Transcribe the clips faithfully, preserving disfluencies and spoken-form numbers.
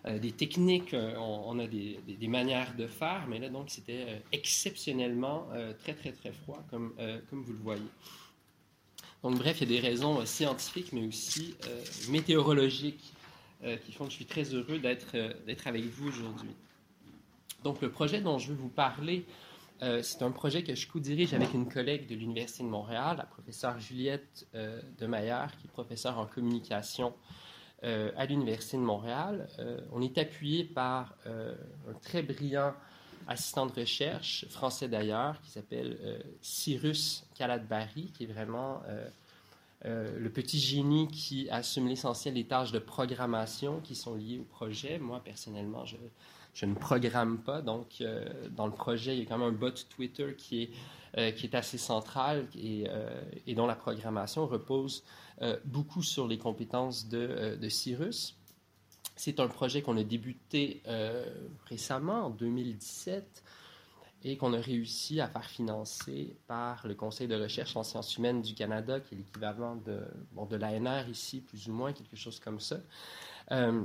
euh, des techniques, euh, on, on a des, des, des manières de faire, mais là, donc, c'était euh, exceptionnellement euh, très, très, très froid, comme, euh, comme vous le voyez. Donc, bref, il y a des raisons euh, scientifiques, mais aussi euh, météorologiques euh, qui font que je suis très heureux d'être, euh, d'être avec vous aujourd'hui. Donc, le projet dont je veux vous parler, euh, c'est un projet que je co-dirige avec une collègue de l'Université de Montréal, la professeure Juliette euh, Demeyer, qui est professeure en communication euh, à l'Université de Montréal. Euh, on est appuyé par euh, un très brillant assistant de recherche, français d'ailleurs, qui s'appelle euh, Cyrus Calatbari, qui est vraiment euh, euh, le petit génie qui assume l'essentiel des tâches de programmation qui sont liées au projet. Moi, personnellement, je, je ne programme pas, donc euh, dans le projet, il y a quand même un bot Twitter qui est, euh, qui est assez central et, euh, et dont la programmation repose euh, beaucoup sur les compétences de, euh, de Cyrus. C'est un projet qu'on a débuté euh, récemment, en deux mille dix-sept, et qu'on a réussi à faire financer par le Conseil de recherche en sciences humaines du Canada, qui est l'équivalent de, bon, de l'A N R ici, plus ou moins, quelque chose comme ça. Euh,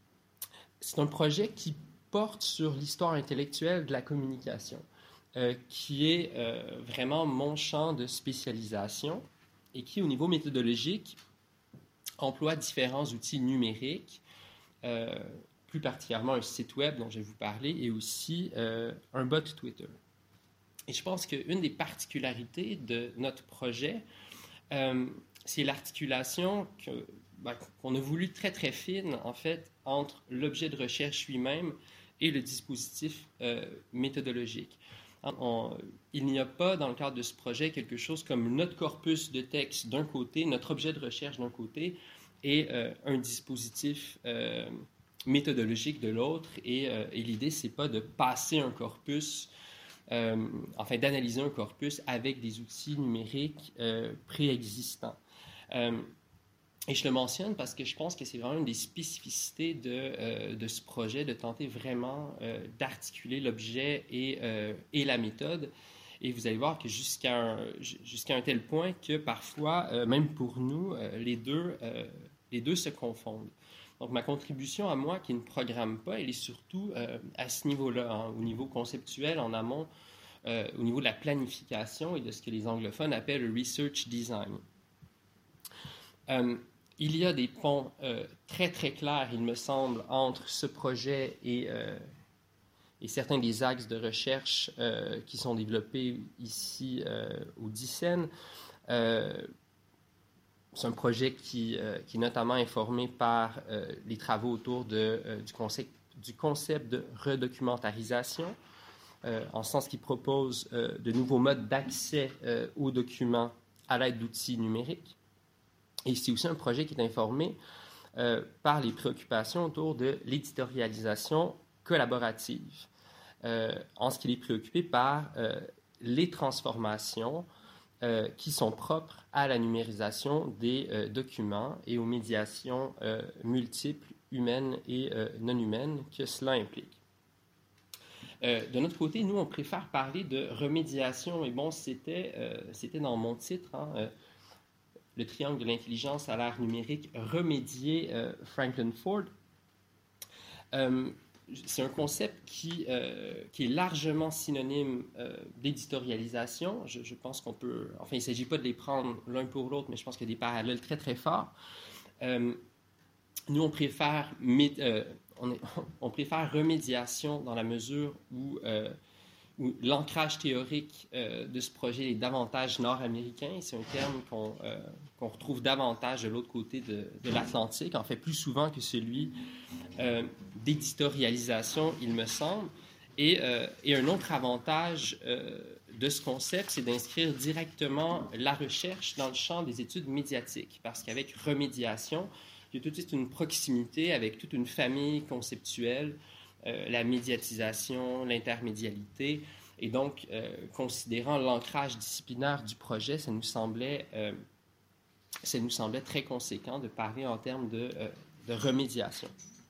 c'est un projet qui porte sur l'histoire intellectuelle de la communication, euh, qui est euh, vraiment mon champ de spécialisation et qui, au niveau méthodologique, emploie différents outils numériques, euh, plus particulièrement un site web dont je vais vous parler, et aussi euh, un bot Twitter. Et je pense qu'une des particularités de notre projet, euh, c'est l'articulation que, ben, qu'on a voulu très, très fine, en fait, entre l'objet de recherche lui-même et le dispositif euh, méthodologique. On, il n'y a pas, dans le cadre de ce projet, quelque chose comme notre corpus de texte d'un côté, notre objet de recherche d'un côté, et euh, un dispositif euh, méthodologique de l'autre. Et, euh, et l'idée, c'est pas de passer un corpus, euh, enfin d'analyser un corpus avec des outils numériques euh, préexistants. Euh, et je le mentionne parce que je pense que c'est vraiment une des spécificités de, euh, de ce projet, de tenter vraiment euh, d'articuler l'objet et, euh, et la méthode. Et vous allez voir que jusqu'à un, jusqu'à un tel point que parfois, euh, même pour nous, euh, les deux, euh, les deux se confondent. Donc, ma contribution à moi, qui ne programme pas, elle est surtout euh, à ce niveau-là, hein, au niveau conceptuel, en amont, euh, au niveau de la planification et de ce que les anglophones appellent le research design. Euh, il y a des ponts euh, très, très clairs, il me semble, entre ce projet et, euh, et certains des axes de recherche euh, qui sont développés ici euh, au DICEN. Euh, C'est un projet qui, euh, qui est notamment informé par euh, les travaux autour de, euh, du, concept, du concept de redocumentarisation, euh, en sens qu'il propose euh, de nouveaux modes d'accès euh, aux documents à l'aide d'outils numériques. Et c'est aussi un projet qui est informé euh, par les préoccupations autour de l'éditorialisation collaborative, euh, en ce qu'il est préoccupé par euh, les transformations Euh, qui sont propres à la numérisation des euh, documents et aux médiations euh, multiples, humaines et euh, non humaines que cela implique. Euh, de notre côté, nous, on préfère parler de remédiation, et bon, c'était, euh, c'était dans mon titre, hein, euh, le triangle de l'intelligence à l'ère numérique, remédier euh, Franklin Ford. Euh, C'est un concept qui, euh, qui est largement synonyme euh, d'éditorialisation. Je, je pense qu'on peut... Enfin, il ne s'agit pas de les prendre l'un pour l'autre, mais je pense qu'il y a des parallèles très, très forts. Euh, nous, on préfère, euh, on, est, on préfère remédiation dans la mesure où, euh, où l'ancrage théorique euh, de ce projet est davantage nord-américain. C'est un terme qu'on, euh, qu'on retrouve davantage de l'autre côté de, de l'Atlantique, en fait plus souvent que celui euh, d'éditorialisation, il me semble. Et, euh, et un autre avantage euh, de ce concept, c'est d'inscrire directement la recherche dans le champ des études médiatiques, parce qu'avec remédiation, il y a tout de suite une proximité avec toute une famille conceptuelle, euh, la médiatisation, l'intermédialité, et donc, euh, considérant l'ancrage disciplinaire du projet, ça nous semblait, euh, ça nous semblait très conséquent de parler en termes de, euh, de remédiation.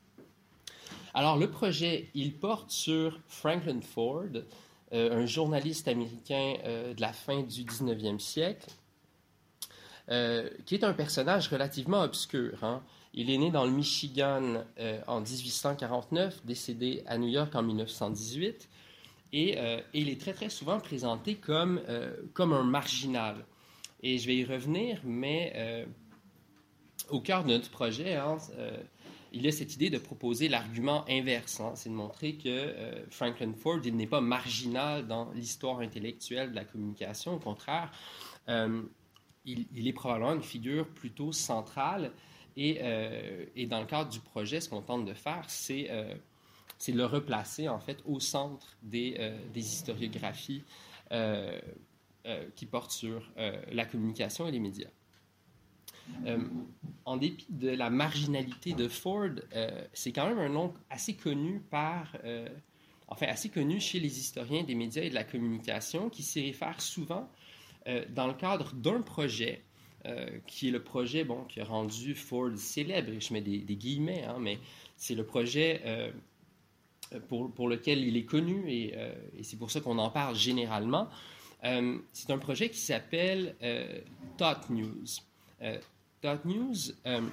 Alors, le projet, il porte sur Franklin Ford, euh, un journaliste américain euh, de la fin du dix-neuvième siècle, euh, qui est un personnage relativement obscur, hein. Il est né dans le Michigan euh, en dix-huit cent quarante-neuf, décédé à New York en mille neuf cent dix-huit, et, euh, et il est très très souvent présenté comme, euh, comme un marginal. Et je vais y revenir, mais euh, au cœur de notre projet, hein, euh, il y a cette idée de proposer l'argument inverse, hein, c'est de montrer que euh, Franklin Ford, il n'est pas marginal dans l'histoire intellectuelle de la communication, au contraire, euh, il, il est probablement une figure plutôt centrale. Et, euh, et dans le cadre du projet, ce qu'on tente de faire, c'est, euh, c'est de le replacer en fait au centre des, euh, des historiographies euh, euh, qui portent sur euh, la communication et les médias. Euh, en dépit de la marginalité de Ford, euh, c'est quand même un nom assez connu par, euh, enfin assez connu chez les historiens des médias et de la communication, qui s'y réfèrent souvent euh, dans le cadre d'un projet. Euh, qui est le projet bon, qui a rendu Ford célèbre, je mets des, des guillemets, hein, mais c'est le projet euh, pour, pour lequel il est connu et, euh, et c'est pour ça qu'on en parle généralement. Euh, c'est un projet qui s'appelle euh, Thought News. Euh, Thought News euh,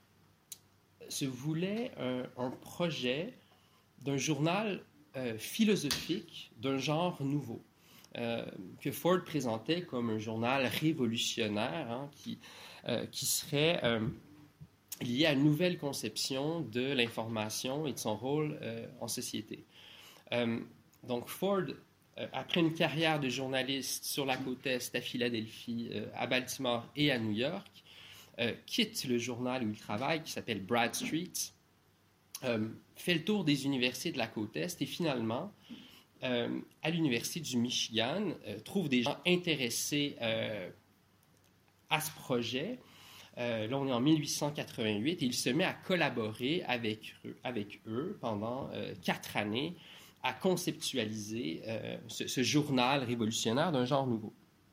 se voulait un, un projet d'un journal euh, philosophique d'un genre nouveau. Euh, que Ford présentait comme un journal révolutionnaire hein, qui, euh, qui serait euh, lié à une nouvelle conception de l'information et de son rôle euh, en société. Euh, donc Ford, euh, après une carrière de journaliste sur la côte Est, à Philadelphie, euh, à Baltimore et à New York, euh, quitte le journal où il travaille, qui s'appelle Bradstreet, euh, fait le tour des universités de la côte Est et finalement Euh, à l'Université du Michigan, euh, trouve des gens intéressés euh, à ce projet. Euh, là, on est en mille huit cent quatre-vingt-huit et il se met à collaborer avec eux, avec eux pendant euh, quatre années à conceptualiser euh, ce, ce journal révolutionnaire d'un genre nouveau.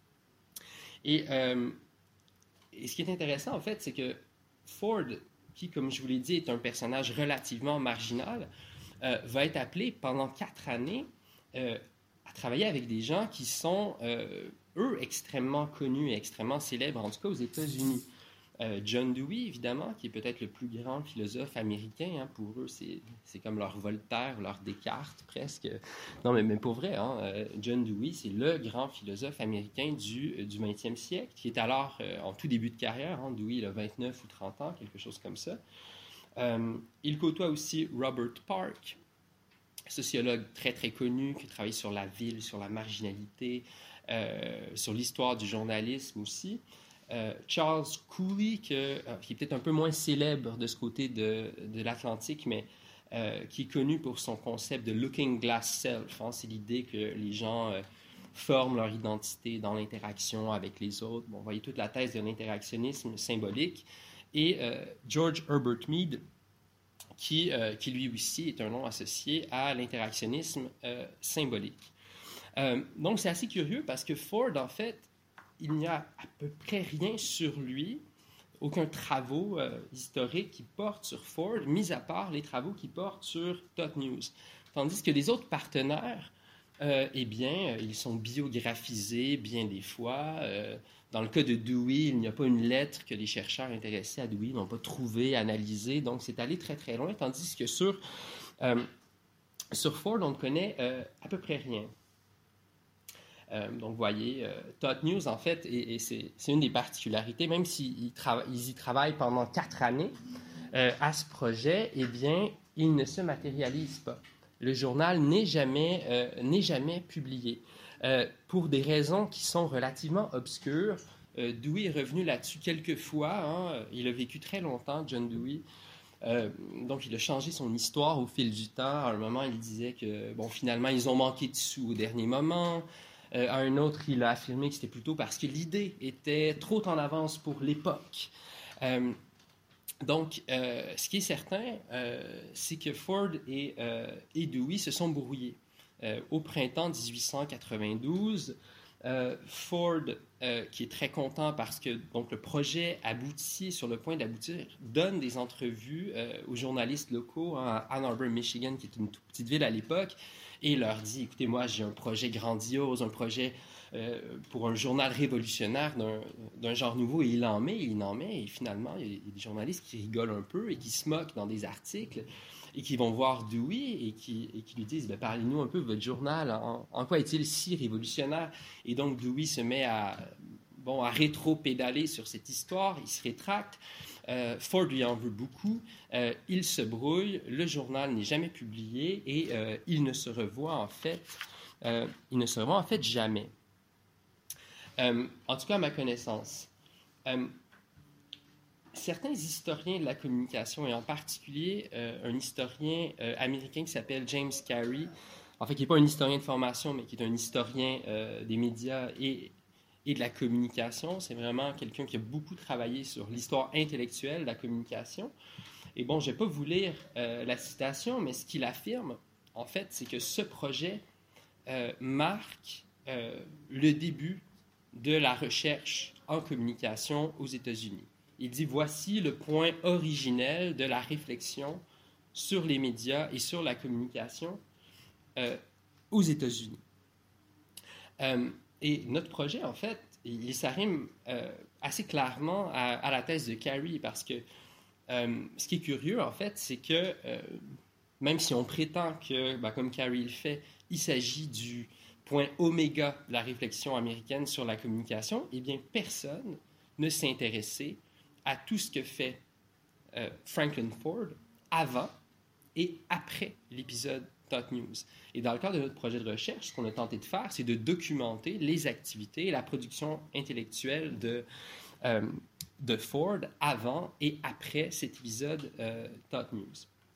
Et, euh, et ce qui est intéressant, en fait, c'est que Ford, qui, comme je vous l'ai dit, est un personnage relativement marginal, euh, va être appelé pendant quatre années Euh, à travailler avec des gens qui sont, euh, eux, extrêmement connus et extrêmement célèbres, en tout cas aux États-Unis. Euh, John Dewey, évidemment, qui est peut-être le plus grand philosophe américain. Hein, pour eux, c'est, c'est comme leur Voltaire, leur Descartes, presque. Non, mais, mais pour vrai, hein, euh, John Dewey, c'est le grand philosophe américain du, euh, du vingtième siècle, qui est alors euh, en tout début de carrière. Hein, Dewey, il a vingt-neuf ou trente ans, quelque chose comme ça. Euh, il côtoie aussi Robert Park, sociologue très, très connu, qui travaille sur la ville, sur la marginalité, euh, sur l'histoire du journalisme aussi. Euh, Charles Cooley, que, euh, qui est peut-être un peu moins célèbre de ce côté de, de l'Atlantique, mais euh, qui est connu pour son concept de Looking Glass Self. Hein, c'est l'idée que les gens euh, forment leur identité dans l'interaction avec les autres. Bon, vous voyez toute la thèse de l'interactionnisme symbolique. Et euh, George Herbert Mead, Qui, euh, qui lui aussi est un nom associé à l'interactionnisme euh, symbolique. Euh, donc, c'est assez curieux parce que Ford, en fait, il n'y a à peu près rien sur lui, aucun travaux euh, historique qui porte sur Ford, mis à part les travaux qui portent sur Thought News. Tandis que les autres partenaires, euh, eh bien, ils sont biographisés bien des fois. Euh, Dans le cas de Dewey, il n'y a pas une lettre que les chercheurs intéressés à Dewey n'ont pas trouvée, analysée. Donc, c'est allé très, très loin. Tandis que sur, euh, sur Ford, on ne connaît euh, à peu près rien. Euh, donc, vous voyez, euh, Thought News, en fait, et, et c'est, c'est une des particularités, même s'ils trava- ils y travaillent pendant quatre années euh, à ce projet, eh bien, ils ne se matérialisent pas. Le journal n'est jamais, euh, n'est jamais publié. Euh, pour des raisons qui sont relativement obscures. Euh, Dewey est revenu là-dessus quelques fois. Hein. Il a vécu très longtemps, John Dewey. Euh, donc, il a changé son histoire au fil du temps. À un moment, il disait que, bon, finalement, ils ont manqué de sous au dernier moment. Euh, à un autre, il a affirmé que c'était plutôt parce que l'idée était trop en avance pour l'époque. Euh, donc, euh, ce qui est certain, euh, c'est que Ford et, euh, et Dewey se sont brouillés. Euh, au printemps dix-huit cent quatre-vingt-douze, Euh, Ford, euh, qui est très content parce que donc, le projet aboutit, sur le point d'aboutir, donne des entrevues euh, aux journalistes locaux hein, à Ann Arbor, Michigan, qui est une toute petite ville à l'époque, et leur dit, écoutez, moi, j'ai un projet grandiose, un projet euh, pour un journal révolutionnaire d'un, d'un genre nouveau, et il en met, il en met, et finalement, il y a des journalistes qui rigolent un peu et qui se moquent dans des articles, et qui vont voir Dewey et qui, et qui lui disent ben, « Parlez-nous un peu de votre journal, en, en quoi est-il si révolutionnaire ?» Et donc Dewey se met à, bon, à rétro-pédaler sur cette histoire, il se rétracte, euh, Ford lui en veut beaucoup, euh, il se brouille, le journal n'est jamais publié et euh, il ne se revoit en fait, euh, il ne se revoit en fait jamais. Euh, en tout cas, à ma connaissance. Euh, Certains historiens de la communication, et en particulier euh, un historien euh, américain qui s'appelle James Carey, en fait, qui n'est pas un historien de formation, mais qui est un historien euh, des médias et, et de la communication. C'est vraiment quelqu'un qui a beaucoup travaillé sur l'histoire intellectuelle de la communication. Et bon, je ne vais pas vous lire euh, la citation, mais ce qu'il affirme, en fait, c'est que ce projet euh, marque euh, le début de la recherche en communication aux États-Unis. Il dit, voici le point originel de la réflexion sur les médias et sur la communication euh, aux États-Unis. Euh, et notre projet, en fait, il s'arrime euh, assez clairement à, à la thèse de Carey, parce que euh, ce qui est curieux, en fait, c'est que euh, même si on prétend que, ben, comme Carey le fait, il s'agit du point oméga de la réflexion américaine sur la communication, eh bien, personne ne s'est intéressé à tout ce que fait euh, Franklin Ford avant et après l'épisode Tot News. Et dans le cadre de notre projet de recherche, ce qu'on a tenté de faire, c'est de documenter les activités et la production intellectuelle de, euh, de Ford avant et après cet épisode euh, Tot News.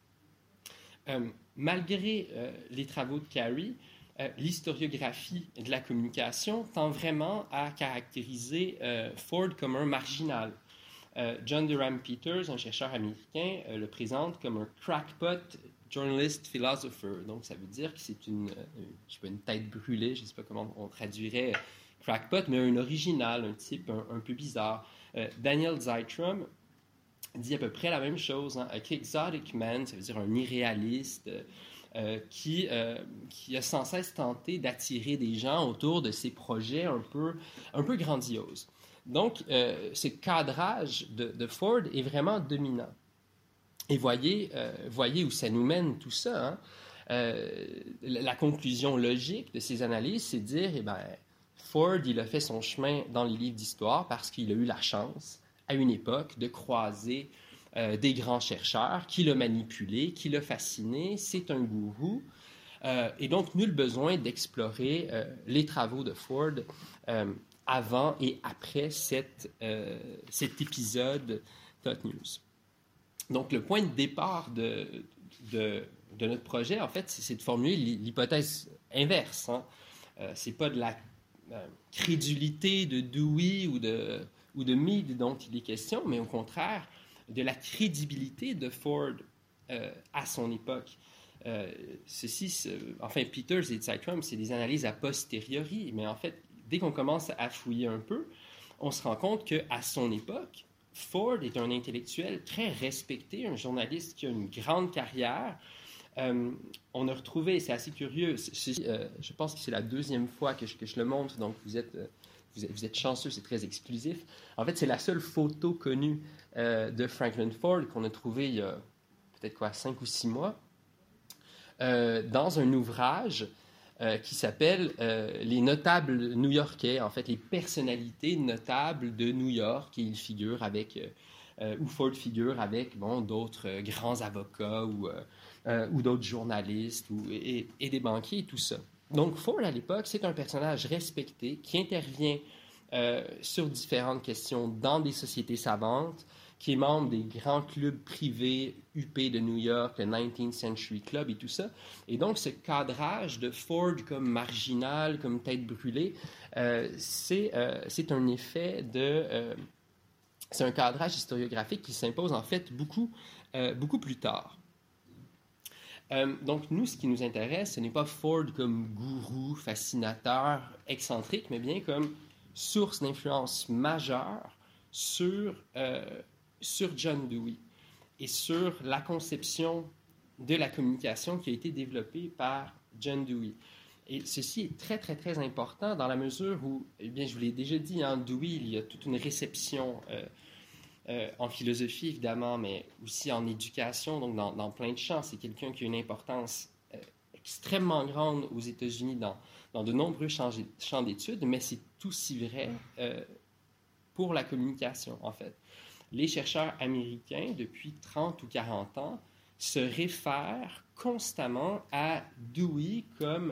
Euh, malgré euh, les travaux de Carey, euh, l'historiographie de la communication tend vraiment à caractériser euh, Ford comme un marginal. Euh, John Durham Peters, un chercheur américain, euh, le présente comme un crackpot journalist philosopher. Donc, ça veut dire que c'est une, euh, je sais pas, une tête brûlée, je ne sais pas comment on traduirait crackpot, mais un original, un type un, un peu bizarre. Euh, Daniel Zeitrom dit à peu près la même chose. Hein, a quixotic man, ça veut dire un irréaliste, euh, qui, euh, qui a sans cesse tenté d'attirer des gens autour de ses projets un peu, un peu grandioses. Donc, euh, ce cadrage de, de Ford est vraiment dominant. Et voyez, euh, voyez où ça nous mène tout ça. Hein? Euh, la, la conclusion logique de ces analyses, c'est de dire, eh bien, Ford, il a fait son chemin dans les livres d'histoire parce qu'il a eu la chance, à une époque, de croiser euh, des grands chercheurs, qui l'ont manipulé, qui l'ont fasciné. C'est un gourou. Euh, et donc, nul besoin d'explorer euh, les travaux de Ford euh, avant et après cette, euh, cet épisode Tot News. Donc, le point de départ de, de, de notre projet, en fait, c'est, c'est de formuler l'hypothèse inverse. Hein. Euh, c'est pas de la euh, crédulité de Dewey ou de, ou de Mead dont il est question, mais au contraire, de la crédibilité de Ford euh, à son époque. Euh, ceci, c'est, enfin, Peters et Zeitrom, c'est des analyses a posteriori, mais en fait, dès qu'on commence à fouiller un peu, on se rend compte qu'à son époque, Ford est un intellectuel très respecté, un journaliste qui a une grande carrière. Euh, on a retrouvé, c'est assez curieux, c'est, euh, je pense que c'est la deuxième fois que je, que je le montre, donc vous êtes, euh, vous êtes, vous êtes chanceux, c'est très exclusif. En fait, c'est la seule photo connue euh, de Franklin Ford qu'on a trouvée il y a peut-être quoi, cinq ou six mois, euh, dans un ouvrage Euh, qui s'appelle euh, Les notables new-yorkais, en fait, les personnalités notables de New York, et il figure avec, euh, euh, ou Ford figure avec, bon, d'autres euh, grands avocats ou, euh, euh, ou d'autres journalistes ou, et, et des banquiers et tout ça. Donc, Ford, à l'époque, c'est un personnage respecté qui intervient euh, sur différentes questions dans des sociétés savantes, qui est membre des grands clubs privés U P de New York, le nineteenth Century Club et tout ça. Et donc, ce cadrage de Ford comme marginal, comme tête brûlée, euh, c'est, euh, c'est un effet de... Euh, c'est un cadrage historiographique qui s'impose en fait beaucoup, euh, beaucoup plus tard. Euh, donc, nous, ce qui nous intéresse, ce n'est pas Ford comme gourou, fascinateur, excentrique, mais bien comme source d'influence majeure sur, euh, sur John Dewey et sur la conception de la communication qui a été développée par John Dewey. Et ceci est très, très, très important dans la mesure où, eh bien, je vous l'ai déjà dit, en Dewey, il y a toute une réception euh, euh, en philosophie, évidemment, mais aussi en éducation, donc dans, dans plein de champs. C'est quelqu'un qui a une importance euh, extrêmement grande aux États-Unis dans, dans de nombreux champs, champs d'études, mais c'est aussi vrai euh, pour la communication, en fait. Les chercheurs américains, depuis trente ou quarante ans, se réfèrent constamment à Dewey comme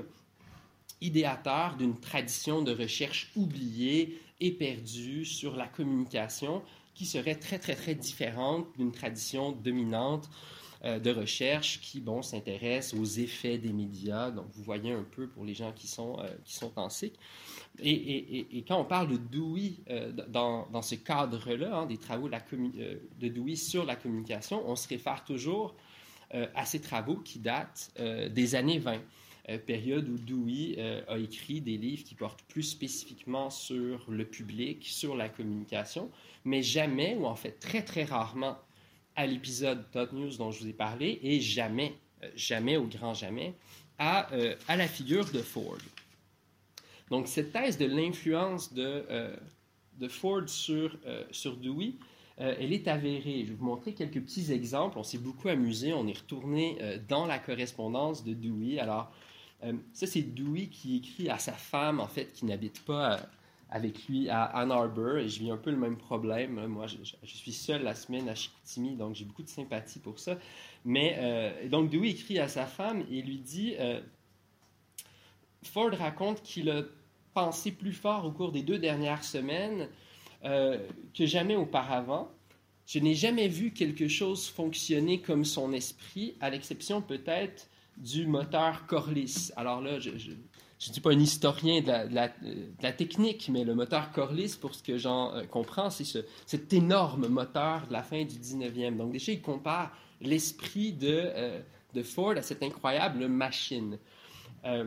idéateur d'une tradition de recherche oubliée et perdue sur la communication qui serait très, très, très différente d'une tradition dominante euh, de recherche qui, bon, s'intéresse aux effets des médias. Donc, vous voyez un peu pour les gens qui sont, euh, qui sont en cycle. Et, et, et quand on parle de Dewey euh, dans, dans ce cadre-là, hein, des travaux de, la commu- euh, de Dewey sur la communication, on se réfère toujours euh, à ces travaux qui datent euh, des années vingt. Euh, période où Dewey euh, a écrit des livres qui portent plus spécifiquement sur le public, sur la communication, mais jamais, ou en fait très très rarement, à l'épisode Thought News dont je vous ai parlé, et jamais, euh, jamais au grand jamais, à, euh, à la figure de Ford. Donc cette thèse de l'influence de, euh, de Ford sur, euh, sur Dewey, euh, elle est avérée. Je vais vous montrer quelques petits exemples. On s'est beaucoup amusé, on est retourné euh, dans la correspondance de Dewey. Alors, Euh, ça, c'est Dewey qui écrit à sa femme, en fait, qui n'habite pas euh, avec lui à Ann Arbor. Et je vis un peu le même problème. Moi, je, je suis seul la semaine à Chicoutimi, donc j'ai beaucoup de sympathie pour ça. Mais euh, donc, Dewey écrit à sa femme et lui dit euh, Ford raconte qu'il a pensé plus fort au cours des deux dernières semaines euh, que jamais auparavant. Je n'ai jamais vu quelque chose fonctionner comme son esprit, à l'exception peut-être du moteur Corliss. Alors là, je ne suis pas un historien de la, de, la, de la technique, mais le moteur Corliss, pour ce que j'en euh, comprends, c'est ce, cet énorme moteur de la fin du dix-neuvième. Donc déjà, il compare l'esprit de, euh, de Ford à cette incroyable machine. Euh,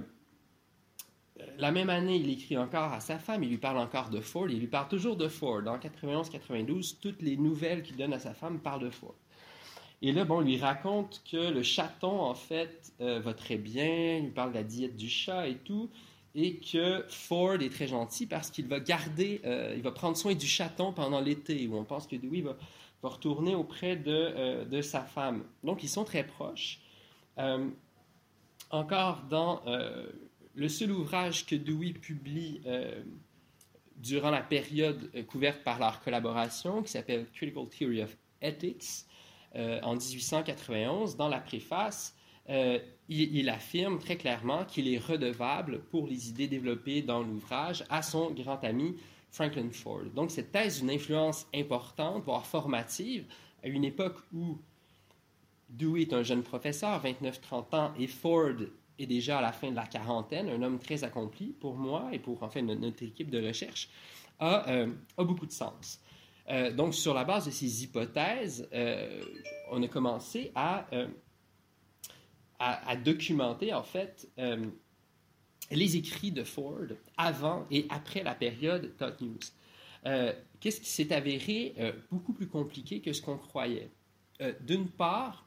la même année, il écrit encore à sa femme, il lui parle encore de Ford, il lui parle toujours de Ford. En quatre-vingt-onze quatre-vingt-douze, toutes les nouvelles qu'il donne à sa femme parlent de Ford. Et là, bon, il lui raconte que le chaton, en fait, euh, va très bien, il lui parle de la diète du chat et tout, et que Ford est très gentil parce qu'il va garder, euh, il va prendre soin du chaton pendant l'été, où on pense que Dewey va, va retourner auprès de, euh, de sa femme. Donc, ils sont très proches. Euh, encore dans euh, le seul ouvrage que Dewey publie euh, durant la période euh, couverte par leur collaboration, qui s'appelle Critical Theory of Ethics, Euh, en dix-huit cent quatre-vingt-onze, dans la préface, euh, il, il affirme très clairement qu'il est redevable pour les idées développées dans l'ouvrage à son grand ami Franklin Ford. Donc, cette thèse d'une influence importante, voire formative, à une époque où Dewey est un jeune professeur, vingt-neuf trente ans, et Ford est déjà à la fin de la quarantaine, un homme très accompli pour moi et pour, enfin, notre, notre équipe de recherche, a, euh, a beaucoup de sens. Euh, donc, sur la base de ces hypothèses, euh, on a commencé à, euh, à, à documenter, en fait, euh, les écrits de Ford avant et après la période Thought News. Euh, qu'est-ce qui s'est avéré euh, beaucoup plus compliqué que ce qu'on croyait? Euh, d'une part,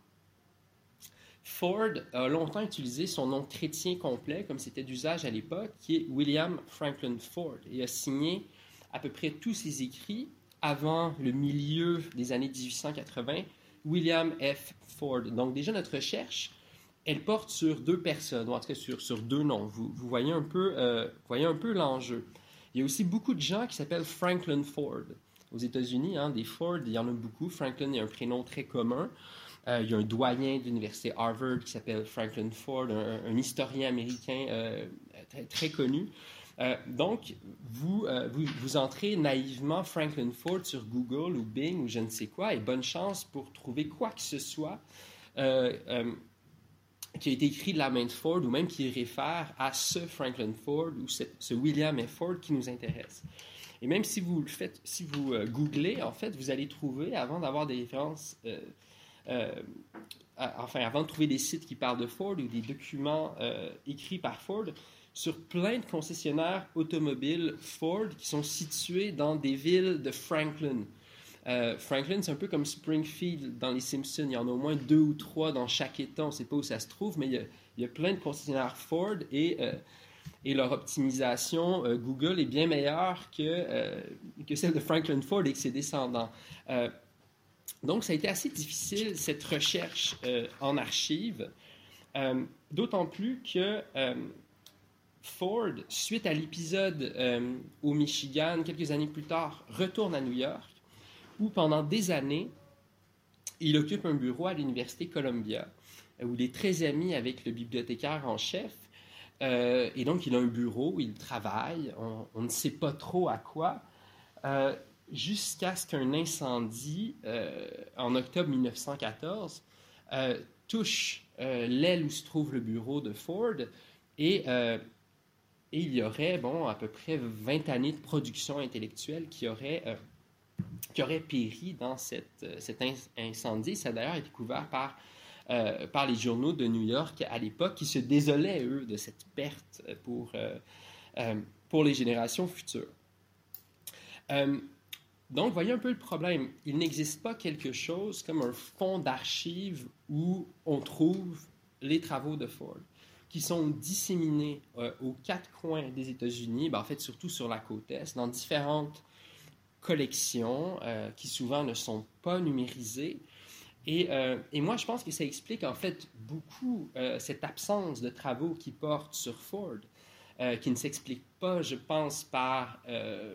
Ford a longtemps utilisé son nom chrétien complet, comme c'était d'usage à l'époque, qui est William Franklin Ford, et a signé à peu près tous ses écrits avant le milieu des années dix-huit cent quatre-vingts, William F. Ford. Donc déjà, notre recherche, elle porte sur deux personnes, ou en tout cas sur, sur deux noms. Vous, vous voyez un peu, euh, voyez un peu l'enjeu. Il y a aussi beaucoup de gens qui s'appellent Franklin Ford. Aux États-Unis, hein, des Ford, il y en a beaucoup. Franklin est un prénom très commun. Euh, il y a un doyen de l'université Harvard qui s'appelle Franklin Ford, un, un historien américain euh, très, très connu. Euh, donc, vous, euh, vous, vous entrez naïvement Franklin Ford sur Google ou Bing ou je ne sais quoi, et bonne chance pour trouver quoi que ce soit euh, euh, qui a été écrit de la main de Ford ou même qui réfère à ce Franklin Ford ou ce, ce William F. Ford qui nous intéresse. Et même si vous le faites, si vous euh, googlez, en fait, vous allez trouver, avant d'avoir des références euh, euh, enfin, avant de trouver des sites qui parlent de Ford ou des documents euh, écrits par Ford, sur plein de concessionnaires automobiles Ford qui sont situés dans des villes de Franklin. Euh, Franklin, c'est un peu comme Springfield dans les Simpsons. Il y en a au moins deux ou trois dans chaque État. On ne sait pas où ça se trouve, mais il y a, il y a plein de concessionnaires Ford et, euh, et leur optimisation euh, Google est bien meilleure que, euh, que celle de Franklin Ford et que ses descendants. Euh, donc, ça a été assez difficile, cette recherche euh, en archives, euh, d'autant plus que euh, Ford, suite à l'épisode euh, au Michigan, quelques années plus tard, retourne à New York, où pendant des années, il occupe un bureau à l'Université Columbia, où il est très ami avec le bibliothécaire en chef. Euh, et donc, il a un bureau où il travaille. On, on ne sait pas trop à quoi, euh, jusqu'à ce qu'un incendie, euh, en octobre mille neuf cent quatorze, euh, touche euh, l'aile où se trouve le bureau de Ford. Et, euh, et il y aurait, bon, à peu près vingt années de production intellectuelle qui auraient... Euh, qui aurait péri dans cette, cet incendie. Ça a d'ailleurs été couvert par, euh, par les journaux de New York à l'époque, qui se désolaient, eux, de cette perte pour, euh, euh, pour les générations futures. Euh, donc, voyez un peu le problème. Il n'existe pas quelque chose comme un fonds d'archives où on trouve les travaux de Ford, qui sont disséminés euh, aux quatre coins des États-Unis, ben, en fait, surtout sur la côte Est, dans différentes collections euh, qui souvent ne sont pas numérisées. Et, euh, et moi, je pense que ça explique en fait beaucoup euh, cette absence de travaux qui portent sur Ford, euh, qui ne s'explique pas, je pense, par euh,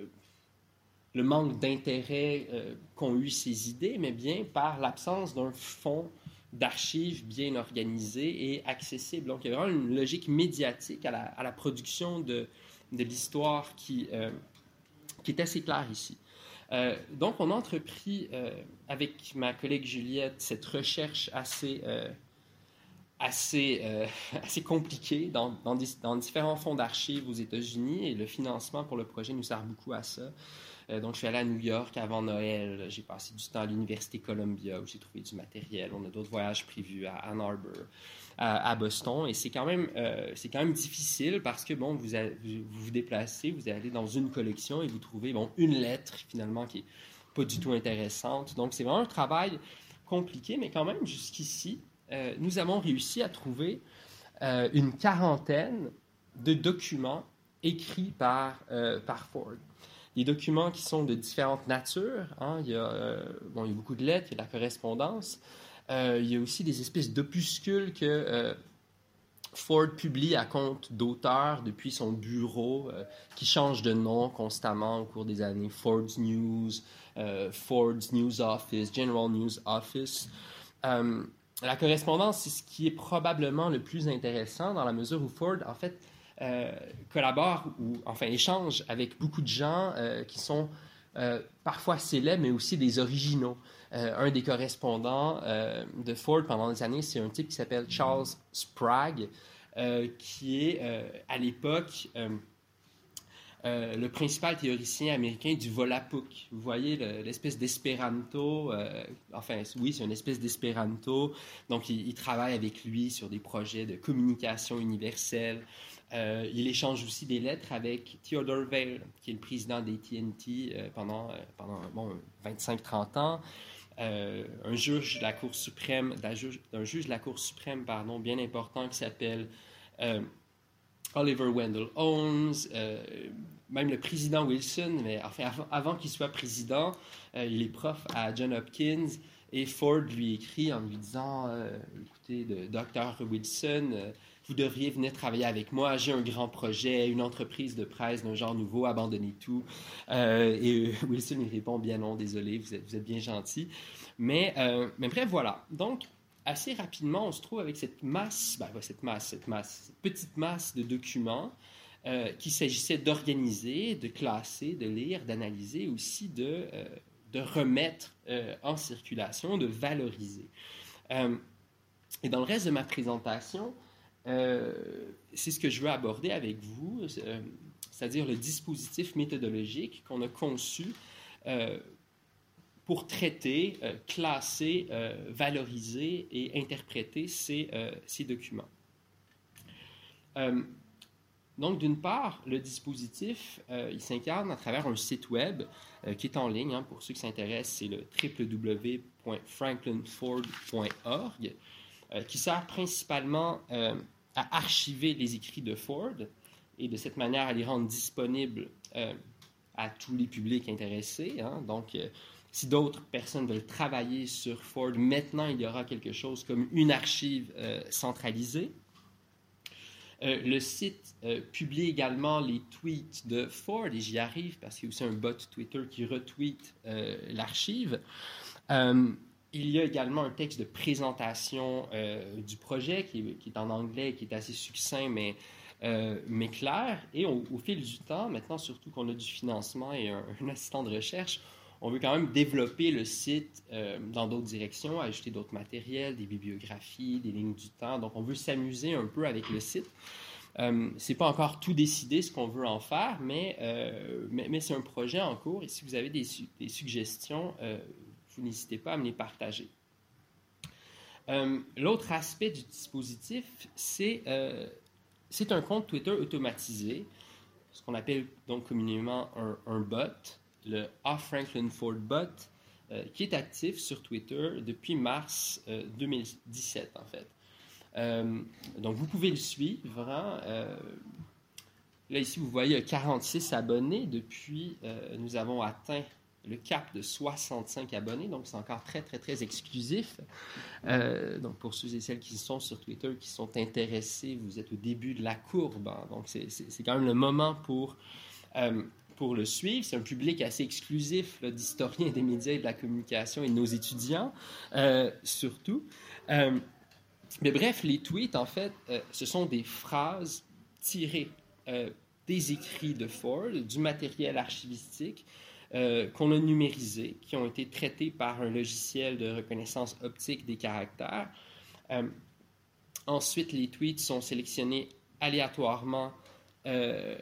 le manque d'intérêt euh, qu'ont eu ces idées, mais bien par l'absence d'un fonds d'archives bien organisé et accessible. Donc, il y a vraiment une logique médiatique à la, à la production de, de l'histoire qui, euh, qui est assez claire ici. Euh, donc, on a entrepris euh, avec ma collègue Juliette cette recherche assez, euh, assez, euh, assez compliquée dans, dans, des, dans différents fonds d'archives aux États-Unis et le financement pour le projet nous sert beaucoup à ça. Euh, donc, je suis allé à New York avant Noël. J'ai passé du temps à l'Université Columbia où j'ai trouvé du matériel. On a d'autres voyages prévus à Ann Arbor, à, à Boston. Et c'est quand même, euh, c'est quand même difficile parce que, bon, vous, avez, vous vous déplacez, vous allez dans une collection et vous trouvez, bon, une lettre, finalement, qui n'est pas du tout intéressante. Donc, c'est vraiment un travail compliqué, mais quand même, jusqu'ici, euh, nous avons réussi à trouver euh, une quarantaine de documents écrits par, euh, par Ford. Des documents qui sont de différentes natures. Hein. Il y a, euh, bon, il y a beaucoup de lettres, il y a de la correspondance. Euh, il y a aussi des espèces d'opuscules que euh, Ford publie à compte d'auteur depuis son bureau, euh, qui change de nom constamment au cours des années. Ford's News, euh, Ford's News Office, General News Office. Euh, la correspondance, c'est ce qui est probablement le plus intéressant dans la mesure où Ford, en fait, Euh, collabore ou enfin échange avec beaucoup de gens euh, qui sont euh, parfois célèbres, mais aussi des originaux. Euh, un des correspondants euh, de Ford pendant des années, c'est un type qui s'appelle Charles Sprague, euh, qui est euh, à l'époque euh, euh, le principal théoricien américain du Volapük. Vous voyez le, l'espèce d'espéranto, euh, enfin oui, c'est une espèce d'espéranto. Donc il, il travaille avec lui sur des projets de communication universelle. Euh, il échange aussi des lettres avec Theodore Vail, qui est le président d'A T and T euh, pendant, euh, pendant bon, vingt-cinq à trente ans. Euh, un juge de la Cour suprême, d'un juge, d'un juge de la Cour suprême, pardon, bien important, qui s'appelle euh, Oliver Wendell Holmes, euh, même le président Wilson, mais enfin, avant, avant qu'il soit président, euh, il est prof à Johns Hopkins, et Ford lui écrit en lui disant euh, « Écoutez, docteur Wilson, euh, vous devriez venir travailler avec moi, j'ai un grand projet, une entreprise de presse d'un genre nouveau, abandonnez tout. Euh, » Et Wilson lui répond « Bien non, désolé, vous êtes, vous êtes bien gentil. » Mais, euh, mais bref, voilà. Donc, assez rapidement, on se trouve avec cette masse, ben, cette masse, cette masse, cette petite masse de documents euh, qu'il s'agissait d'organiser, de classer, de lire, d'analyser, aussi de, euh, de remettre euh, en circulation, de valoriser. Euh, et dans le reste de ma présentation, euh, c'est ce que je veux aborder avec vous, euh, c'est-à-dire le dispositif méthodologique qu'on a conçu euh, pour traiter, euh, classer, euh, valoriser et interpréter ces, euh, ces documents. Euh, donc, d'une part, le dispositif, euh, il s'incarne à travers un site web euh, qui est en ligne. Hein, pour ceux qui s'intéressent, c'est le w w w point franklin ford point org, euh, qui sert principalement euh, à archiver les écrits de Ford et de cette manière à les rendre disponibles euh, à tous les publics intéressés. Hein. Donc, euh, si d'autres personnes veulent travailler sur Ford, maintenant, il y aura quelque chose comme une archive euh, centralisée. Euh, le site euh, publie également les tweets de Ford, et j'y arrive parce qu'il y a aussi un bot Twitter qui retweet euh, l'archive. Euh, il y a également un texte de présentation euh, du projet qui est, qui est en anglais, qui est assez succinct, mais, euh, mais clair. Et au, au fil du temps, maintenant surtout qu'on a du financement et un, un assistant de recherche, on veut quand même développer le site euh, dans d'autres directions, ajouter d'autres matériels, des bibliographies, des lignes du temps. Donc, on veut s'amuser un peu avec le site. Euh, ce n'est pas encore tout décidé ce qu'on veut en faire, mais, euh, mais, mais c'est un projet en cours. Et si vous avez des, su- des suggestions, euh, vous n'hésitez pas à me les partager. Euh, l'autre aspect du dispositif, c'est, euh, c'est un compte Twitter automatisé, ce qu'on appelle donc communément un, un bot, le A. Franklin Ford Bot, euh, qui est actif sur Twitter depuis mars euh, deux mille dix-sept, en fait. Euh, donc, vous pouvez le suivre. Hein? Euh, là, ici, vous voyez quarante-six abonnés. Depuis, euh, nous avons atteint le cap de soixante-cinq abonnés. Donc, c'est encore très, très, très exclusif. Euh, donc, pour ceux et celles qui sont sur Twitter, qui sont intéressés, vous êtes au début de la courbe. Hein? Donc, c'est, c'est, c'est quand même le moment pour... Euh, pour le suivre. C'est un public assez exclusif là, d'historiens des médias et de la communication et de nos étudiants, euh, surtout. Euh, mais bref, les tweets, en fait, euh, ce sont des phrases tirées euh, des écrits de Ford, du matériel archivistique euh, qu'on a numérisé, qui ont été traités par un logiciel de reconnaissance optique des caractères. Euh, ensuite, les tweets sont sélectionnés aléatoirement euh,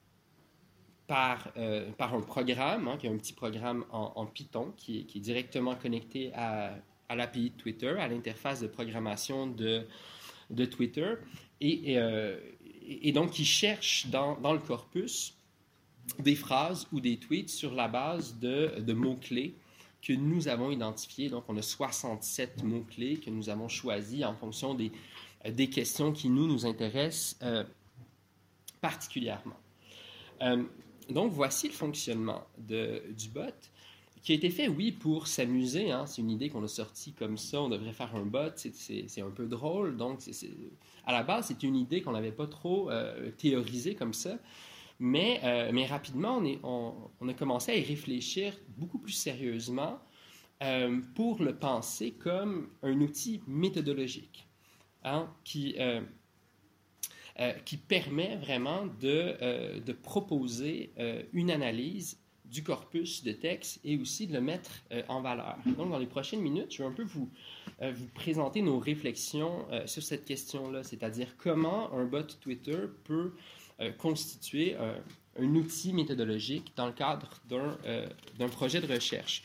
Par, euh, par un programme, hein, qui est un petit programme en, en Python, qui est, qui est directement connecté à, à l'A P I de Twitter, à l'interface de programmation de, de Twitter, et, et, euh, et donc qui cherche dans, dans le corpus des phrases ou des tweets sur la base de, de mots-clés que nous avons identifiés. Donc, on a soixante-sept mots-clés que nous avons choisis en fonction des, des questions qui nous, nous intéressent euh, particulièrement. Euh, Donc, voici le fonctionnement de, du bot, qui a été fait, oui, pour s'amuser. Hein. C'est une idée qu'on a sortie comme ça. On devrait faire un bot. C'est, c'est, c'est un peu drôle. Donc, c'est, c'est... à la base, c'est une idée qu'on n'avait pas trop euh, théorisée comme ça. Mais, euh, mais rapidement, on, est, on, on a commencé à y réfléchir beaucoup plus sérieusement euh, pour le penser comme un outil méthodologique, hein, qui... Euh, Euh, qui permet vraiment de, euh, de proposer euh, une analyse du corpus de texte et aussi de le mettre euh, en valeur. Donc, dans les prochaines minutes, je vais un peu vous, euh, vous présenter nos réflexions euh, sur cette question-là, c'est-à-dire comment un bot Twitter peut euh, constituer euh, un outil méthodologique dans le cadre d'un, euh, d'un projet de recherche.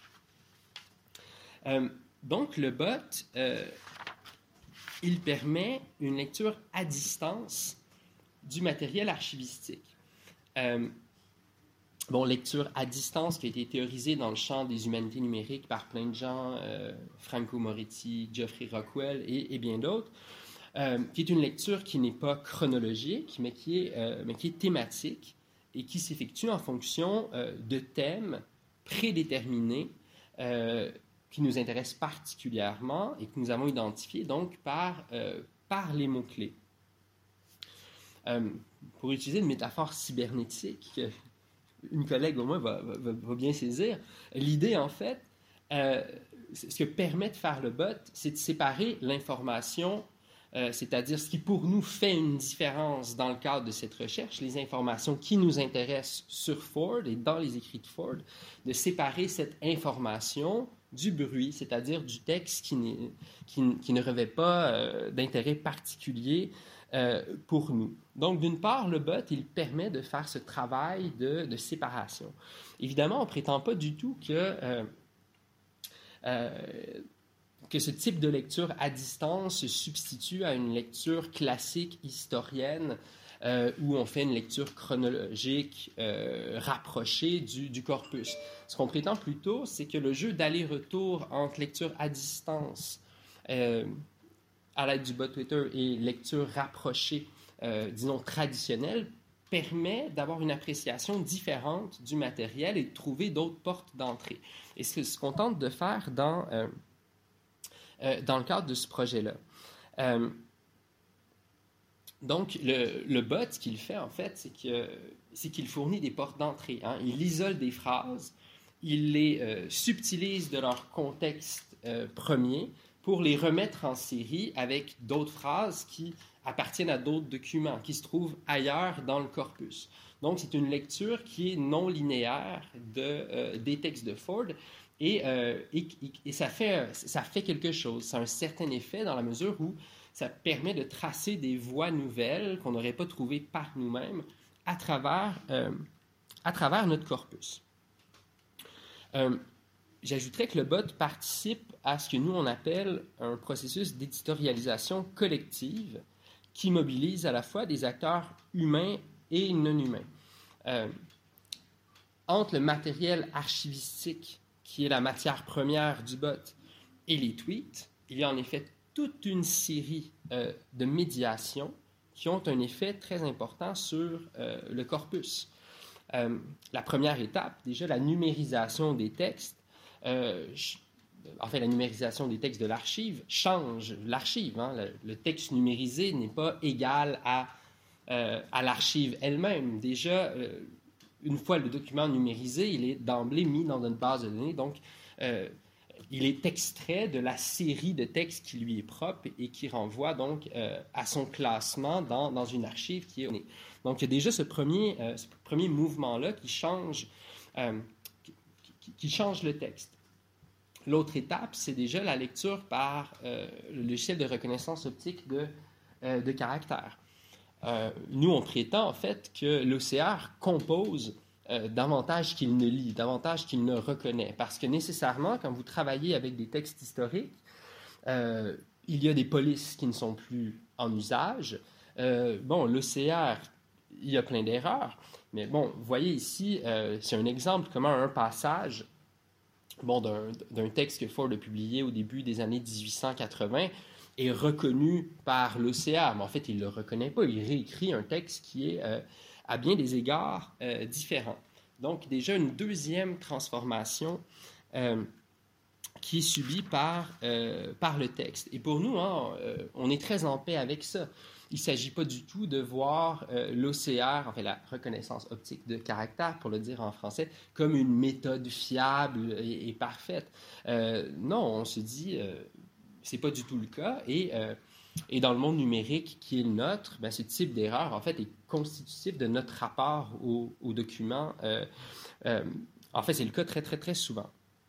Euh, donc, le bot, euh, il permet une lecture à distance du matériel archivistique. Euh, bon, lecture à distance qui a été théorisée dans le champ des humanités numériques par plein de gens, euh, Franco Moretti, Geoffrey Rockwell et, et bien d'autres, euh, qui est une lecture qui n'est pas chronologique, mais qui est, euh, mais qui est thématique et qui s'effectue en fonction euh, de thèmes prédéterminés euh, qui nous intéressent particulièrement et que nous avons identifiés donc par, euh, par les mots-clés. Euh, pour utiliser une métaphore cybernétique, une collègue au moins va, va, va bien saisir, l'idée en fait, euh, ce que permet de faire le bot, c'est de séparer l'information, euh, c'est-à-dire ce qui pour nous fait une différence dans le cadre de cette recherche, les informations qui nous intéressent sur Ford et dans les écrits de Ford, de séparer cette information du bruit, c'est-à-dire du texte qui, qui, qui ne revêt pas euh, d'intérêt particulier Euh, pour nous. Donc, d'une part, le bot, il permet de faire ce travail de, de séparation. Évidemment, on ne prétend pas du tout que, euh, euh, que ce type de lecture à distance se substitue à une lecture classique historienne euh, où on fait une lecture chronologique euh, rapprochée du, du corpus. Ce qu'on prétend plutôt, c'est que le jeu d'aller-retour entre lecture à distance euh, à l'aide du bot Twitter et lecture rapprochée, euh, disons traditionnelle, permet d'avoir une appréciation différente du matériel et de trouver d'autres portes d'entrée. Et c'est ce qu'on tente de faire dans, euh, euh, dans le cadre de ce projet-là. Euh, donc, le, le bot, ce qu'il fait, en fait, c'est, que, c'est qu'il fournit des portes d'entrée. Hein. Il isole des phrases, il les euh, subtilise de leur contexte euh, premier pour les remettre en série avec d'autres phrases qui appartiennent à d'autres documents, qui se trouvent ailleurs dans le corpus. Donc, c'est une lecture qui est non linéaire de, euh, des textes de Ford, et, euh, et, et ça, fait, ça fait quelque chose. Ça a un certain effet dans la mesure où ça permet de tracer des voies nouvelles qu'on n'aurait pas trouvées par nous-mêmes à travers, euh, à travers notre corpus. Euh, J'ajouterais que le bot participe à ce que nous, on appelle un processus d'éditorialisation collective qui mobilise à la fois des acteurs humains et non humains. Euh, entre le matériel archivistique, qui est la matière première du bot, et les tweets, il y a en effet toute une série euh, de médiations qui ont un effet très important sur euh, le corpus. Euh, la première étape, déjà, la numérisation des textes, Euh, en fait, la numérisation des textes de l'archive change l'archive. Hein. Le, le texte numérisé n'est pas égal à, euh, à l'archive elle-même. Déjà, euh, une fois le document numérisé, il est d'emblée mis dans une base de données. Donc, euh, il est extrait de la série de textes qui lui est propre et qui renvoie donc euh, à son classement dans, dans une archive qui est... Donc, il y a déjà ce premier, euh, ce premier mouvement-là qui change... Euh, qui change le texte. L'autre étape, c'est déjà la lecture par euh, le logiciel de reconnaissance optique de, euh, de caractères. Euh, nous, on prétend en fait que l'O C R compose euh, davantage qu'il ne lit, davantage qu'il ne reconnaît, parce que nécessairement, quand vous travaillez avec des textes historiques, euh, il y a des polices qui ne sont plus en usage. Euh, bon, l'O C R, il y a plein d'erreurs. Mais bon, vous voyez ici, euh, c'est un exemple comment un passage bon, d'un, d'un texte que Ford a publié au début des années dix-huit cent quatre-vingts est reconnu par l'O C R. Mais en fait, il ne le reconnaît pas. Il réécrit un texte qui est, euh, à bien des égards, euh, différent. Donc, déjà, une deuxième transformation euh, qui est subie par, euh, par le texte. Et pour nous, hein, euh, on est très en paix avec ça. Il ne s'agit pas du tout de voir euh, l'O C R, en fait la reconnaissance optique de caractère, pour le dire en français, comme une méthode fiable et, et parfaite. Euh, non, on se dit, euh, c'est pas du tout le cas. Et, euh, et dans le monde numérique qui est le nôtre, ben, ce type d'erreur, en fait, est constitutif de notre rapport au, au document. Euh, euh, en fait, c'est le cas très, très, très souvent.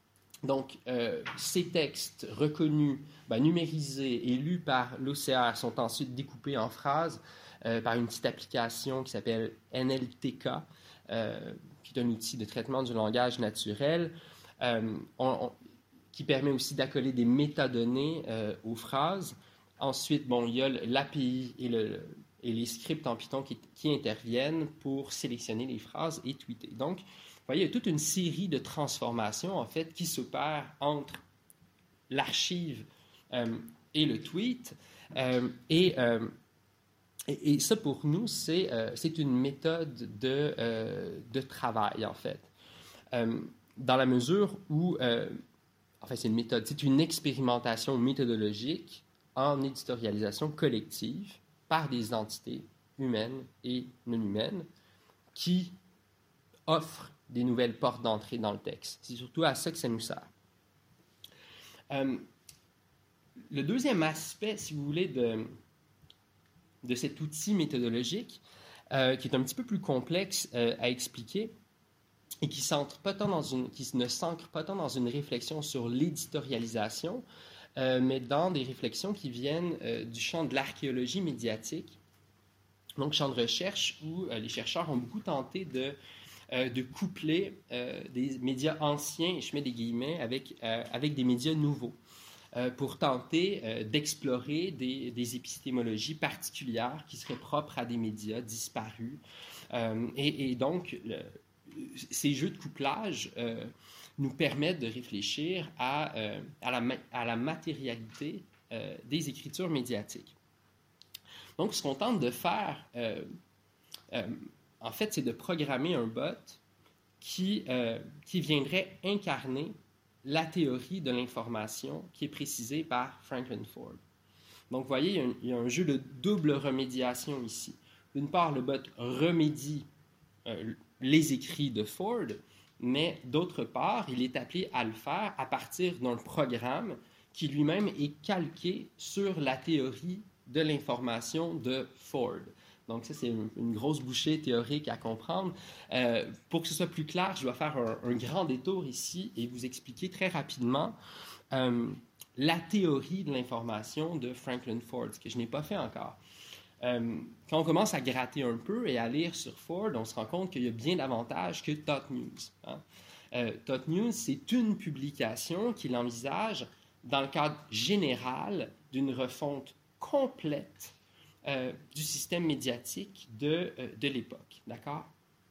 Donc, euh, ces textes reconnus, ben, numérisés et lus par l'O C R sont ensuite découpés en phrases euh, par une petite application qui s'appelle N L T K, euh, qui est un outil de traitement du langage naturel, euh, on, on, qui permet aussi d'accoler des métadonnées euh, aux phrases. Ensuite, bon, il y a l'A P I et, le, et les scripts en Python qui, qui interviennent pour sélectionner les phrases et tweeter. Donc, vous voyez, il y a toute une série de transformations, en fait, qui s'opèrent entre l'archive euh, et le tweet. Euh, et, euh, et, et ça, pour nous, c'est, euh, c'est une méthode de, euh, de travail, en fait. Euh, dans la mesure où, euh, en fait, c'est une méthode, c'est une expérimentation méthodologique en éditorialisation collective par des entités humaines et non humaines qui offrent des nouvelles portes d'entrée dans le texte. C'est surtout à ça que ça nous sert. Euh, le deuxième aspect, si vous voulez, de, de cet outil méthodologique, euh, qui est un petit peu plus complexe euh, à expliquer et qui, pas tant dans une, qui ne s'ancre pas tant dans une réflexion sur l'éditorialisation, euh, mais dans des réflexions qui viennent euh, du champ de l'archéologie médiatique, donc champ de recherche où euh, les chercheurs ont beaucoup tenté de euh, de coupler euh, des médias anciens, et je mets des guillemets, avec, euh, avec des médias nouveaux, euh, pour tenter euh, d'explorer des, des épistémologies particulières qui seraient propres à des médias disparus. Euh, et, et donc, le, ces jeux de couplage euh, nous permettent de réfléchir à, euh, à, la, à la matérialité euh, des écritures médiatiques. Donc, ce qu'on tente de faire, euh, euh, en fait, c'est de programmer un bot qui, euh, qui viendrait incarner la théorie de l'information qui est précisée par Franklin Ford. Donc, vous voyez, il y a un, il y a un jeu de double remédiation ici. D'une part, le bot remédie euh, les écrits de Ford, mais d'autre part, il est appelé à le faire à partir d'un programme qui lui-même est calqué sur la théorie de l'information de Ford. Donc ça, c'est une, une grosse bouchée théorique à comprendre. Euh, pour que ce soit plus clair, je vais faire un, un grand détour ici et vous expliquer très rapidement euh, la théorie de l'information de Franklin Ford, ce que je n'ai pas fait encore. Euh, quand on commence à gratter un peu et à lire sur Ford, on se rend compte qu'il y a bien davantage que Thought News. Hein. Euh, Thought News, c'est une publication qu'il envisage dans le cadre général d'une refonte complète euh, du système médiatique de, euh, de l'époque. D'accord?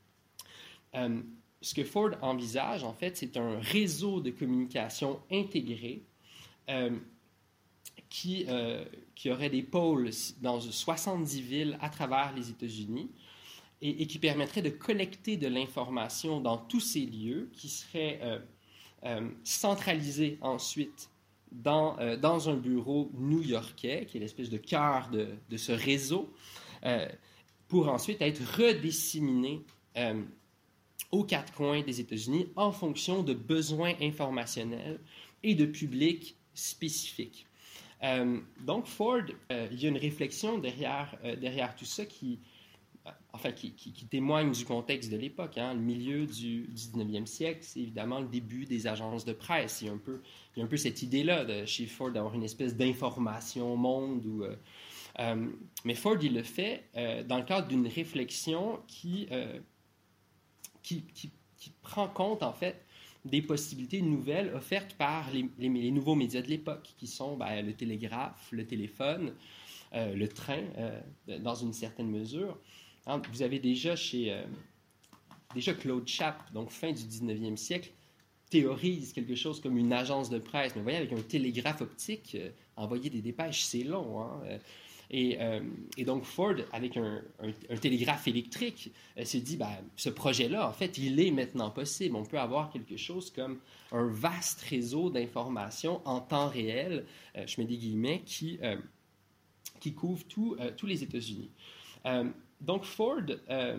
Euh, ce que Ford envisage, en fait, c'est un réseau de communication intégré euh, Qui, euh, qui aurait des pôles dans soixante-dix villes à travers les États-Unis et, et qui permettrait de collecter de l'information dans tous ces lieux qui serait euh, euh, centralisée ensuite dans, euh, dans un bureau new-yorkais, qui est l'espèce de cœur de, de ce réseau, euh, pour ensuite être redisséminé euh, aux quatre coins des États-Unis en fonction de besoins informationnels et de publics spécifiques. Euh, donc, Ford, euh, il y a une réflexion derrière, euh, derrière tout ça qui, euh, enfin, qui, qui, qui témoigne du contexte de l'époque. Hein. Le milieu du dix-neuvième siècle, c'est évidemment le début des agences de presse. Il y a un peu, il y a un peu cette idée-là de, chez Ford d'avoir une espèce d'information au monde. Où, euh, euh, mais Ford, il le fait euh, dans le cadre d'une réflexion qui, euh, qui, qui, qui prend compte, en fait, des possibilités nouvelles offertes par les, les, les nouveaux médias de l'époque, qui sont ben, le télégraphe, le téléphone, euh, le train, euh, dans une certaine mesure. Hein, vous avez déjà chez euh, déjà Claude Chappe, donc fin du dix-neuvième siècle, théorise quelque chose comme une agence de presse. Mais vous voyez, avec un télégraphe optique, euh, envoyer des dépêches, c'est long. Hein? Et, euh, et donc Ford, avec un, un, un télégraphe électrique, euh, s'est dit, ben, ce projet-là, en fait, il est maintenant possible. On peut avoir quelque chose comme un vaste réseau d'informations en temps réel, euh, je mets des guillemets, qui, euh, qui couvre tout, euh, tous les États-Unis. Euh, donc Ford euh,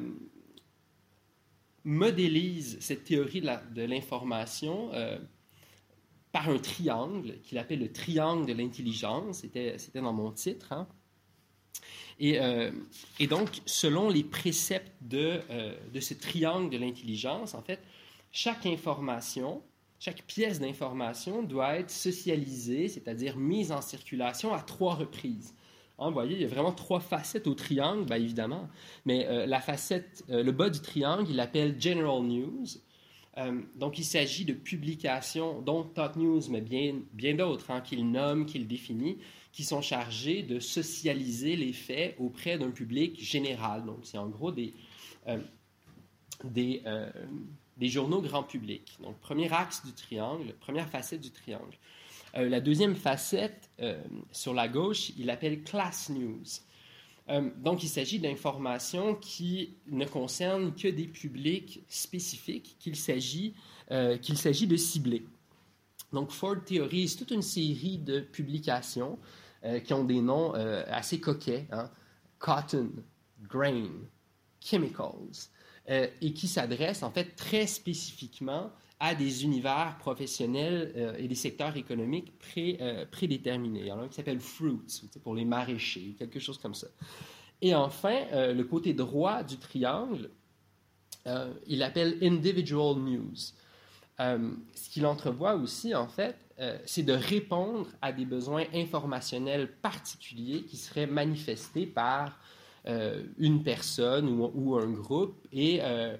modélise cette théorie de, la, de l'information euh, par un triangle qu'il appelle le triangle de l'intelligence. C'était, c'était dans mon titre, hein. Et, euh, et donc, selon les préceptes de, euh, de ce triangle de l'intelligence, en fait, chaque information, chaque pièce d'information doit être socialisée, c'est-à-dire mise en circulation à trois reprises. Hein, vous voyez, il y a vraiment trois facettes au triangle, bien évidemment, mais euh, la facette, euh, le bas du triangle, il l'appelle General News. Euh, donc, il s'agit de publications, dont Thought News, mais bien, bien d'autres, hein, qu'il nomme, qu'il définit, qui sont chargés de socialiser les faits auprès d'un public général. Donc, c'est en gros des, euh, des, euh, des journaux grand public. Donc, premier axe du triangle, première facette du triangle. Euh, la deuxième facette, euh, sur la gauche, il l'appelle Class News. Euh, donc, il s'agit d'informations qui ne concernent que des publics spécifiques qu'il s'agit, euh, qu'il s'agit de cibler. Donc, Ford théorise toute une série de publications euh, qui ont des noms euh, assez coquets, hein? Cotton, Grain, Chemicals, euh, et qui s'adressent en fait très spécifiquement à des univers professionnels euh, et des secteurs économiques pré, euh, prédéterminés. Il y en a un qui s'appelle Fruits, pour les maraîchers, quelque chose comme ça. Et enfin, euh, le côté droit du triangle, euh, il l'appelle Individual News. Euh, ce qu'il entrevoit aussi, en fait, euh, c'est de répondre à des besoins informationnels particuliers qui seraient manifestés par euh, une personne ou, ou un groupe. Et, euh,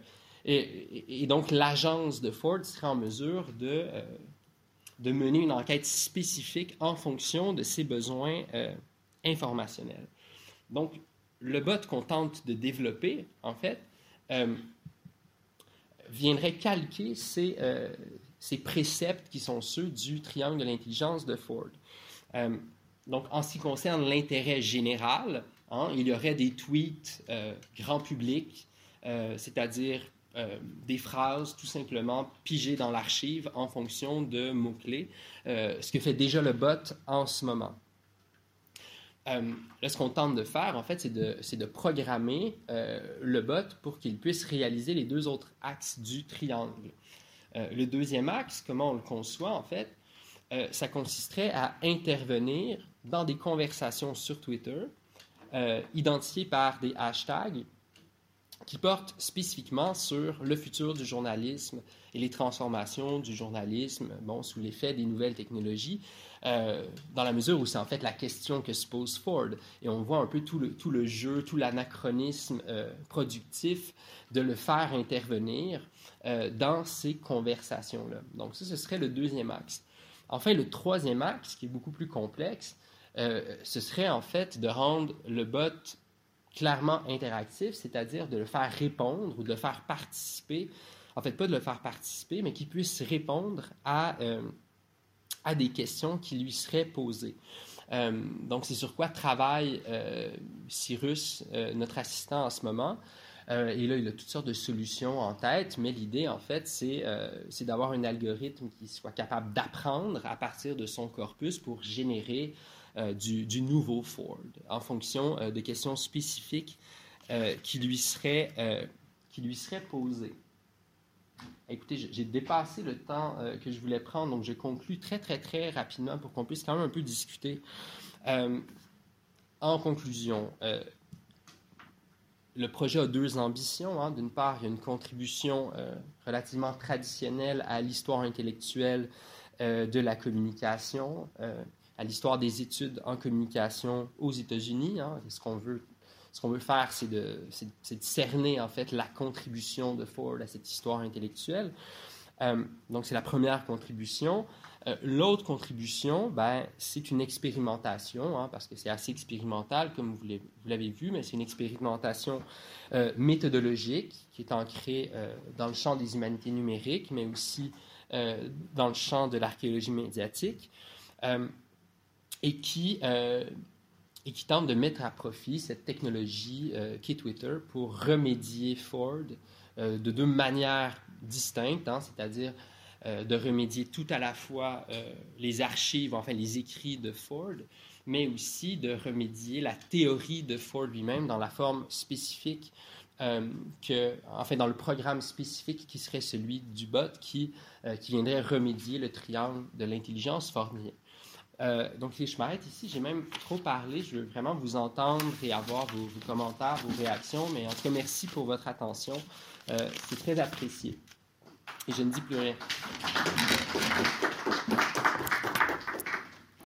Et, et, et donc, l'agence de Ford serait en mesure de, euh, de mener une enquête spécifique en fonction de ses besoins euh, informationnels. Donc, le bot qu'on tente de développer, en fait, euh, viendrait calquer ces, euh, ces préceptes qui sont ceux du triangle de l'intelligence de Ford. Euh, donc, en ce qui concerne l'intérêt général, hein, il y aurait des tweets euh, grand public, euh, c'est-à-dire euh, des phrases tout simplement pigées dans l'archive en fonction de mots-clés, euh, ce que fait déjà le bot en ce moment. Euh, là, ce qu'on tente de faire, en fait, c'est de, c'est de programmer euh, le bot pour qu'il puisse réaliser les deux autres axes du triangle. Euh, le deuxième axe, comment on le conçoit, en fait, euh, ça consisterait à intervenir dans des conversations sur Twitter, euh, identifiées par des hashtags qui portent spécifiquement sur le futur du journalisme et les transformations du journalisme, bon, sous l'effet des nouvelles technologies, euh, dans la mesure où c'est en fait la question que se pose Ford. Et on voit un peu tout le, tout le jeu, tout l'anachronisme euh, productif de le faire intervenir euh, dans ces conversations-là. Donc ça, ce serait le deuxième axe. Enfin, le troisième axe, qui est beaucoup plus complexe, euh, ce serait en fait de rendre le bot clairement interactif, c'est-à-dire de le faire répondre ou de le faire participer, en fait pas de le faire participer, mais qu'il puisse répondre à, euh, à des questions qui lui seraient posées. Euh, donc c'est sur quoi travaille euh, Cyrus, euh, notre assistant en ce moment. Euh, et là, il a toutes sortes de solutions en tête, mais l'idée, en fait, c'est, euh, c'est d'avoir un algorithme qui soit capable d'apprendre à partir de son corpus pour générer Euh, du, du nouveau Ford, en fonction euh, de questions spécifiques euh, qui, lui seraient, euh, qui lui seraient posées. Écoutez, j'ai dépassé le temps euh, que je voulais prendre, donc je conclue très, très, très rapidement pour qu'on puisse quand même un peu discuter. Euh, en conclusion, euh, le projet a deux ambitions. Hein. D'une part, il y a une contribution euh, relativement traditionnelle à l'histoire intellectuelle euh, de la communication, euh, à l'histoire des études en communication aux États-Unis. Hein. Ce qu'on veut, ce qu'on veut faire, c'est de, c'est, c'est de cerner en fait la contribution de Ford à cette histoire intellectuelle. Euh, donc, c'est la première contribution. Euh, l'autre contribution, ben, c'est une expérimentation, hein, parce que c'est assez expérimental, comme vous l'avez, vous l'avez vu, mais c'est une expérimentation euh, méthodologique qui est ancrée euh, dans le champ des humanités numériques, mais aussi euh, dans le champ de l'archéologie médiatique. Euh, Et qui, euh, et qui tente de mettre à profit cette technologie euh, qu'est Twitter pour remédier Ford euh, de deux manières distinctes, hein, c'est-à-dire euh, de remédier tout à la fois euh, les archives, enfin les écrits de Ford, mais aussi de remédier la théorie de Ford lui-même dans la forme spécifique, euh, que, enfin dans le programme spécifique qui serait celui du bot qui, euh, qui viendrait remédier le triangle de l'intelligence fordien. Euh, donc, je m'arrête ici. J'ai même trop parlé. Je veux vraiment vous entendre et avoir vos, vos commentaires, vos réactions. Mais en tout cas, merci pour votre attention. Euh, c'est très apprécié. Et je ne dis plus rien.